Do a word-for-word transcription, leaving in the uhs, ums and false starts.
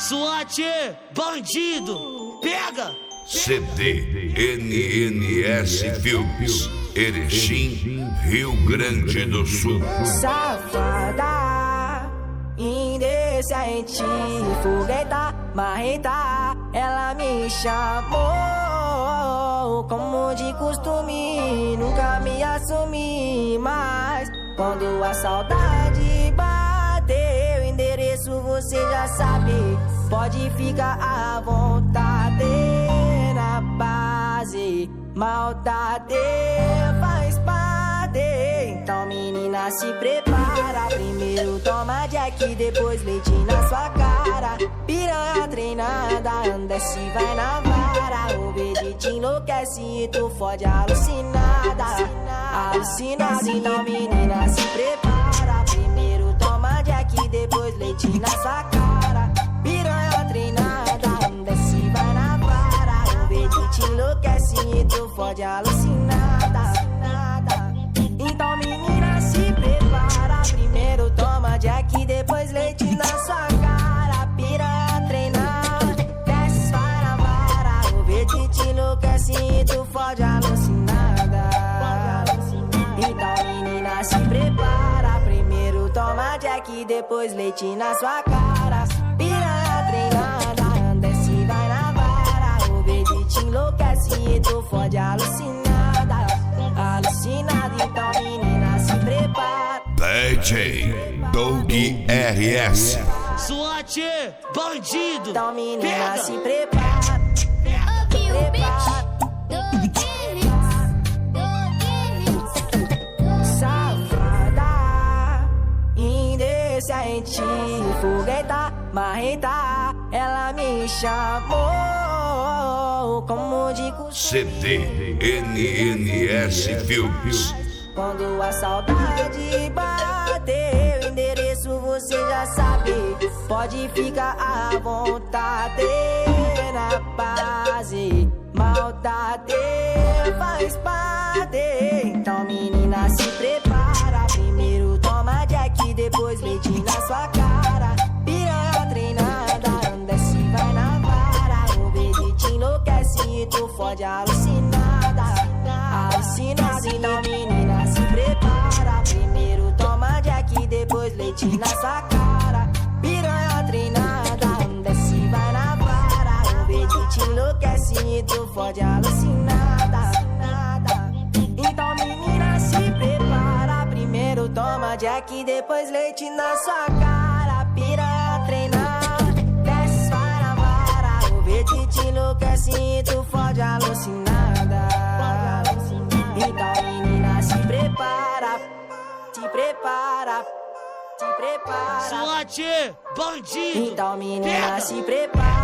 SWAT, bandido, pega! C D N N S Filmes, Erechim, Rio Grande do Sul. Safada, indecente, fogueta, marreta, ela me chamou. Como de costume, nunca me assumi, mas quando a saudade bateu, endereço você já sabe, pode ficar à vontade. Na base, maldade faz parte. Então menina, se prepara. Primeiro toma Jack, depois leite na sua cara. Piranha treinada, desce e vai na vara. O beijo te enlouquece e tu fode alucinada. Alucinada, então menina, se prepara. Primeiro toma Jack, depois leite na sua cara. Piranha treinada, desce e vai na vara. O beijo te enlouquece e tu fode alucinada. Então menina, se prepara. Primeiro toma Jack, depois leite na sua cara. Piranha treinada, desce vai na vara. O beijo te enlouquece e tu fode alucinada. Então menina, se prepara. Primeiro toma Jack, depois leite na sua cara. Piranha treinada, desce e vai na vara. O beijo te enlouquece e tu fode alucinada. Alucinada, então menina, se prepara. D J Doug R S. SWAT, bandido, Então menina, pega! se prepara. Prepara. Safada, indecente, fogueta, marreta, ela me chamou. Como de costume, C D N N S Filmes. quando a saudade bateu, endereço você já sabe, pode ficar à vontade. Na base, maldade faz parte. Então menina, se prepara. Primeiro toma Jack, depois leite na sua cara. Piranha treinada, desce e vai na vara. O beijo te enlouquece e tu fode alucinada. Alucinada, então menina, se prepara. Primeiro toma Jack, depois leite na sua cara. Piranha treinada, desce e vai na vara. O beijo te enlouquece e tu fode alucinada. Então menina, se prepara. Primeiro toma Jack, depois leite na sua cara. Piranha treinada, desce vai na vara. O beijo te enlouquece e tu fode alucinada. Então menina, se prepara. Se prepara. Se prepara. SWAT, bandido, Então menina, pega! se prepara.